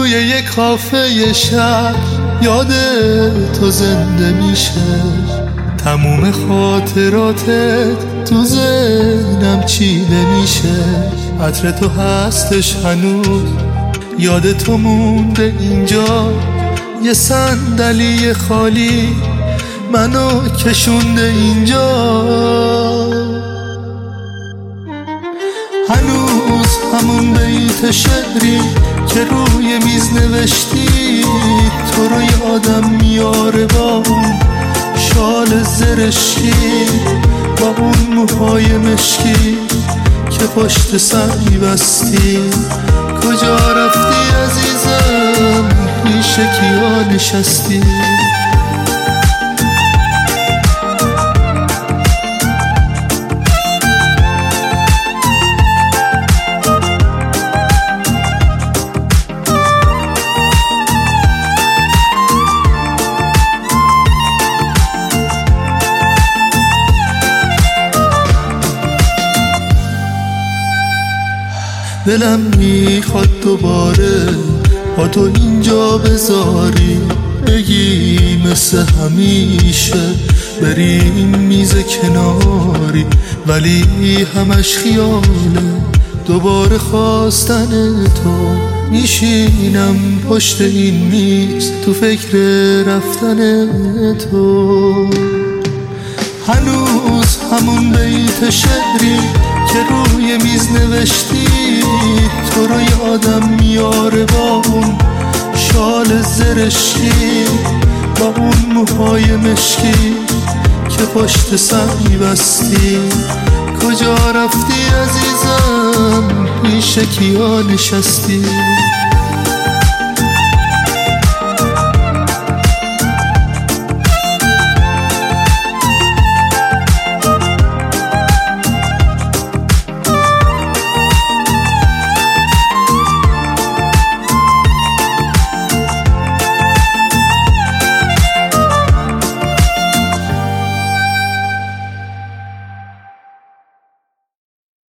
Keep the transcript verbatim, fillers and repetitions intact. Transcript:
توی یک کافه شهر یاد تو زنده میشه، تموم خاطراتت تو ذهنم چیده میشه. عطر تو هستش هنوز، یاد تو مونده اینجا، یه صندلی خالی منو کشونده اینجا. هنوز همون بیت شعری که روی میز نوشتی، تو رو یادم میاره با اون شال زرشکی، با اون موهای مشکی که پشت سر میبستی. کجا رفتی عزیزم، پیش کیا نشستی؟ دلم میخواد دوباره با تو اینجا بذاری، بگی مثل همیشه بریم میز کناری، ولی همش خیاله دوباره خواستن تو. میشینم پشت این میز تو فکر رفتن تو. هنوز همون بیت شعری که روی میز نوشتی، تو رو یادم میاره با اون شال زرشکی، با اون موهای مشکی که پشت سر میبستی. کجا رفتی عزیزم، پیش کیا نشستی؟